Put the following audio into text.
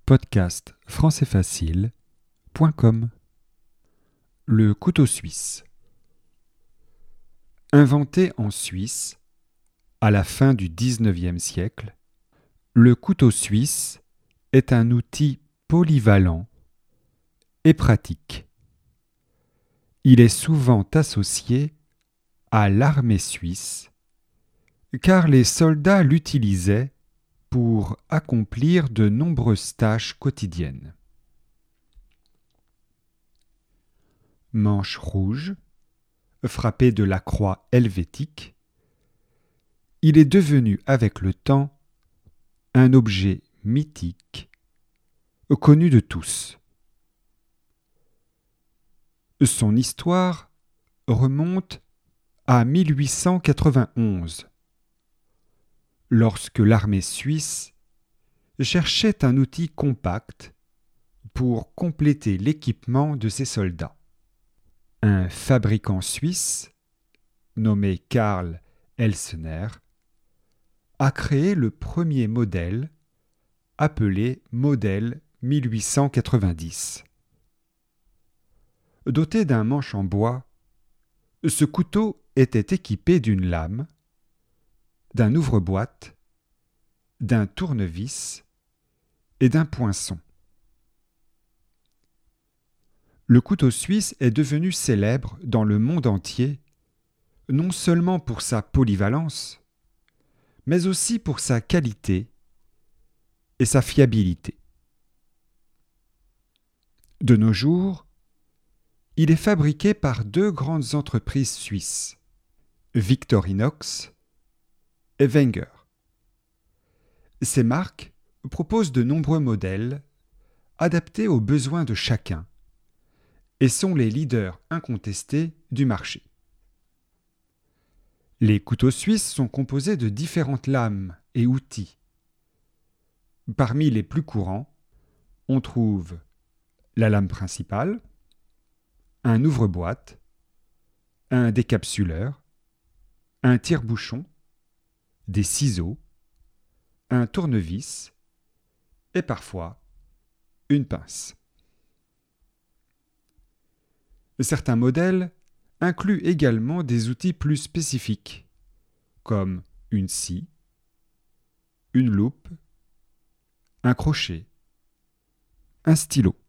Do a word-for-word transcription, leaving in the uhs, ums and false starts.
podcast français facile point com. Le couteau suisse. Inventé en Suisse à la fin du dix-neuvième siècle, le couteau suisse est un outil polyvalent et pratique. Il est souvent associé à l'armée suisse car les soldats l'utilisaient pour accomplir de nombreuses tâches quotidiennes. Manche rouge, frappé de la croix helvétique, il est devenu avec le temps un objet mythique, connu de tous. Son histoire remonte à mille huit cent quatre-vingt-onze, lorsque l'armée suisse cherchait un outil compact pour compléter l'équipement de ses soldats. Un fabricant suisse, nommé Karl Elsener, a créé le premier modèle, appelé modèle mille huit cent quatre-vingt-dix. Doté d'un manche en bois, ce couteau était équipé d'une lame, d'un ouvre-boîte, d'un tournevis et d'un poinçon. Le couteau suisse est devenu célèbre dans le monde entier, non seulement pour sa polyvalence, mais aussi pour sa qualité et sa fiabilité. De nos jours, il est fabriqué par deux grandes entreprises suisses, Victorinox et Wenger. Ces marques proposent de nombreux modèles adaptés aux besoins de chacun et sont les leaders incontestés du marché. Les couteaux suisses sont composés de différentes lames et outils. Parmi les plus courants, on trouve la lame principale, un ouvre-boîte, un décapsuleur, un tire-bouchon, des ciseaux, un tournevis et parfois une pince. Certains modèles incluent également des outils plus spécifiques, comme une scie, une loupe, un crochet, un stylo.